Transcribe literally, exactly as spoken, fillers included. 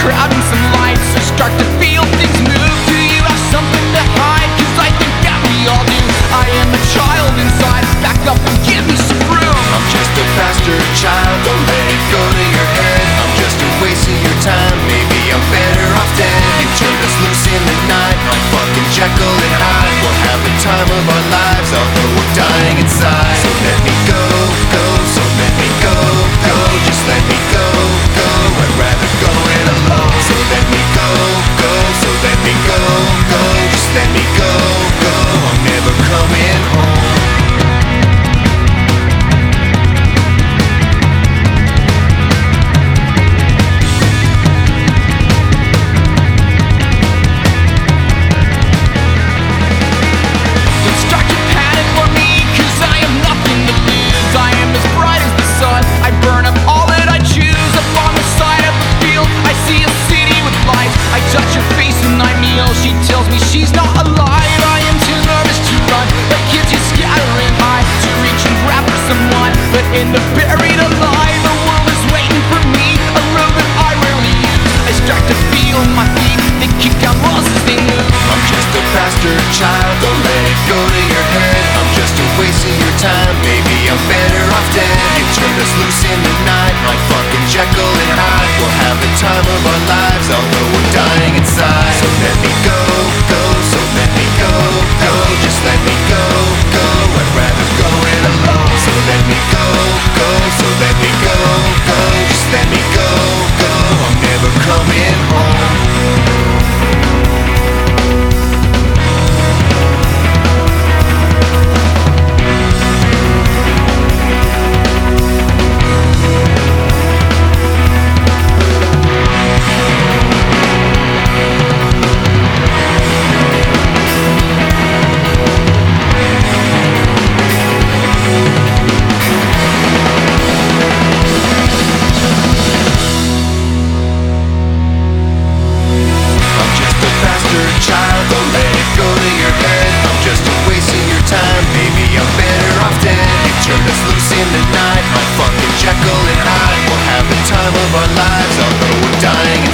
crowd and some lights, I start to feel things move. Do you have something to hide? Cause I think that we all do. I am a child inside, back up and give me some room. I'm just a bastard child, don't let it go to your head. I'm just a waste of your time, maybe I'm better off dead. You turned us loose in the night, like fucking Jekyll and Hyde. We'll have the time of our lives, although we're dying inside. So let me go, go, so let me go, go. Just let me go, go, I'd rather go it alone. So let me go, go, so let me go, go. Just let me go, go, I'm never coming home. She tells me she's not alive. I am too nervous to run, like kids just scattering high to reach and grab for someone. But in the buried alive, the world is waiting for me, a road that I rarely use. I start to feel my feet, they kick down walls as they move. I'm just a bastard child, don't let it go to your head. I'm just a waste of your time, maybe I'm better off dead. You turned us loose in the night, like fucking Jekyll and Hyde. We'll have the time of our lives, although we're dying inside. So let me go, go, so let me go, go. Just let me go, go, I'd rather go it alone. So let me go, go, so let me go, go. Just let me go, go, I'm never coming home. Child, don't let it go to your head. I'm just a waste of your time, maybe I'm better off dead. You turned us loose in the night, like fucking Jekyll and Hyde. We'll have the time of our lives, although we're dying